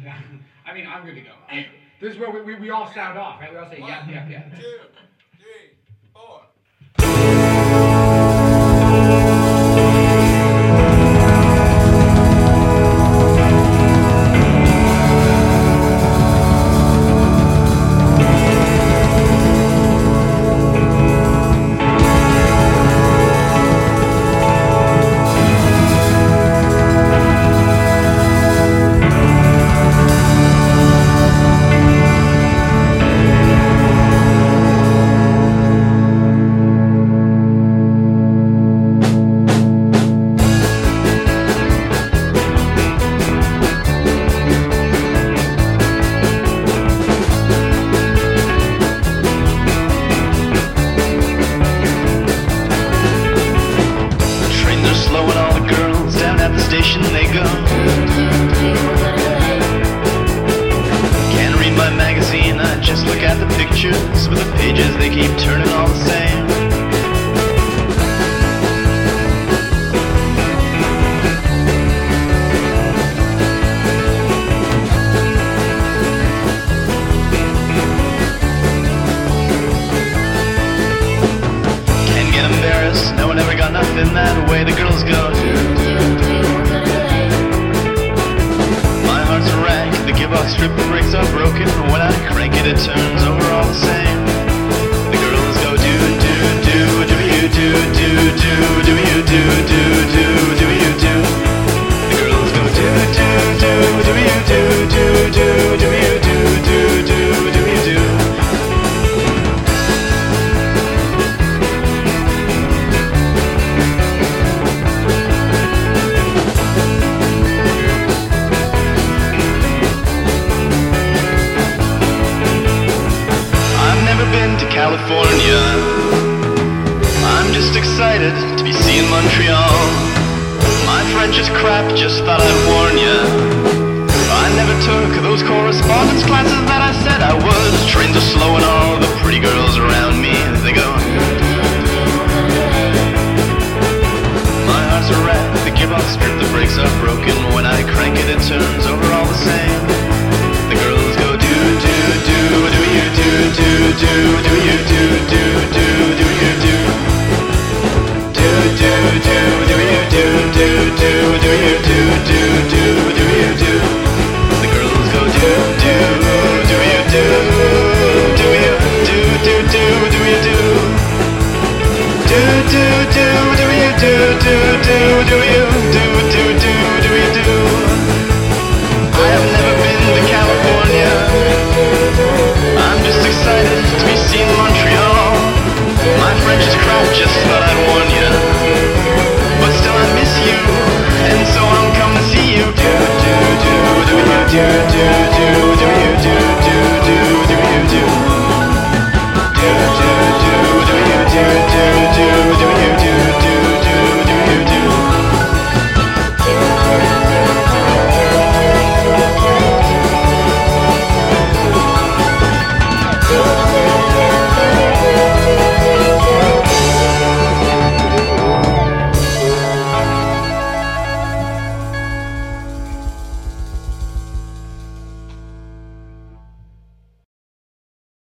I mean, I'm good to go. This is where we all sound off, right? We all say, yeah, yeah, yeah. 2, 3, 4. They go. Can't read my magazine, I just look at the pictures, but the pages they keep turning all the same. Can't get embarrassed, no one ever got nothing that way the girls go. Strip breaks are broken. When I crank it, it turns over all the same. The girls go do do do do you do do do do you do do do do you do. The girls go do do do do you do do do do you do do do do you do. California, I'm just excited to be seeing Montreal. My French is crap, just thought I'd warn ya. I never took those correspondence classes that I said I would. Trains are slow and all the pretty girls around me, they go. My heart's a rat, the gearbox strip, the brakes are broken. When I crank it, it turns over all the same. The girls go do do do do you do do do do you do.